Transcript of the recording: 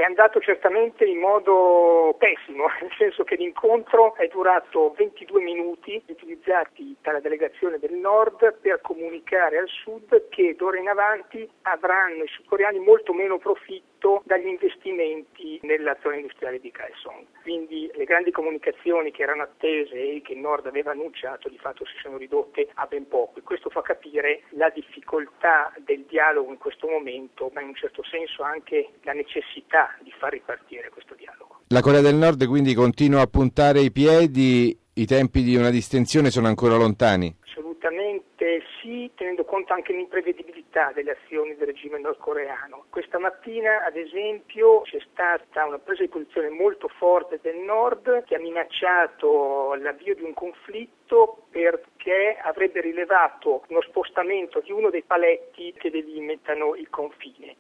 andato certamente in modo pessimo, nel senso che l'incontro è durato 22 minuti, utilizzati dalla delegazione del Nord per comunicare al Sud che d'ora in avanti avranno i sudcoreani molto meno profitto dagli investimenti nella zona industriale di Kaesong. Quindi le grandi comunicazioni che erano attese e che il Nord aveva annunciato di fatto si sono ridotte a ben poco, e questo fa capire la difficoltà del dialogo in questo momento, ma in un certo senso anche la necessità di far ripartire questo dialogo. La Corea del Nord quindi continua a puntare i piedi, i tempi di una distensione sono ancora lontani? Assolutamente sì, tenendo conto anche dell'imprevedibilità delle azioni del regime nordcoreano. Questa mattina, ad esempio, c'è stata una presa di posizione molto forte del Nord che ha minacciato l'avvio di un conflitto perché avrebbe rilevato uno spostamento di uno dei paletti che delimitano il confine.